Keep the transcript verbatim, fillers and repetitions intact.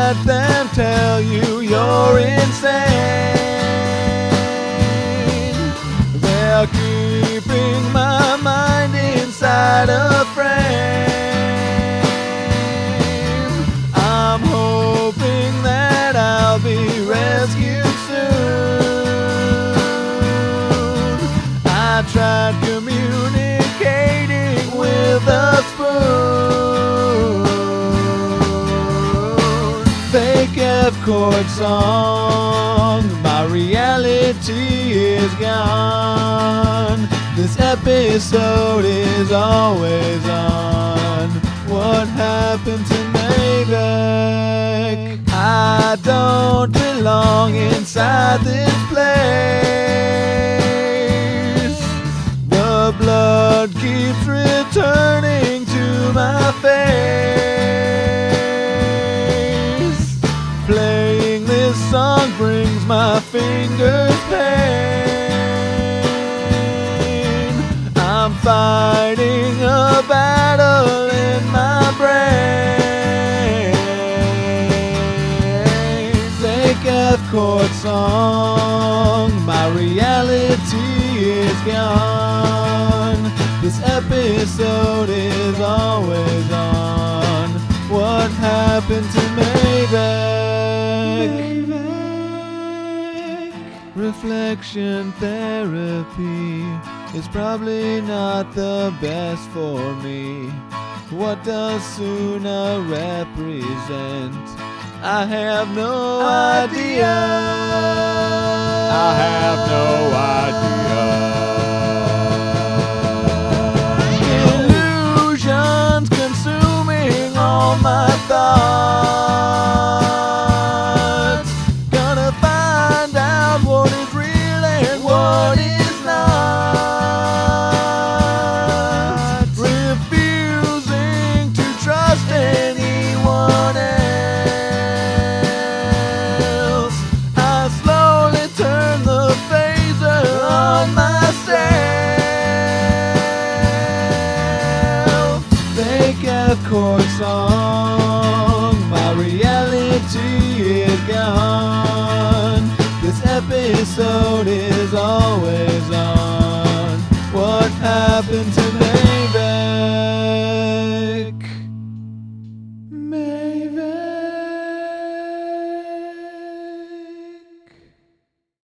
let them tell you you're insane. They're keeping my mind inside a frame. I'm hoping that I'll be rescued soon. I tried communicating with a spoon. Fake F-chord song, my reality is gone. This episode is always on. What happened to Maybach? I don't belong inside this place. The blood keeps returning to my face. Playing this song brings my fingers pain. I'm fighting a battle in my brain. Fake F-chord song, my reality is gone. This episode is always on. What happened to Maybach? Maybach. Reflection therapy is probably not the best for me. What does Suna represent? I have no idea. I have no idea. Illusions consuming all my thoughts. Gonna find out what is real and what is not. Refusing to trust anyone else. I slowly turn the phaser on myself. Fake F-chord song, my reality is gone. This episode is always on. What happened to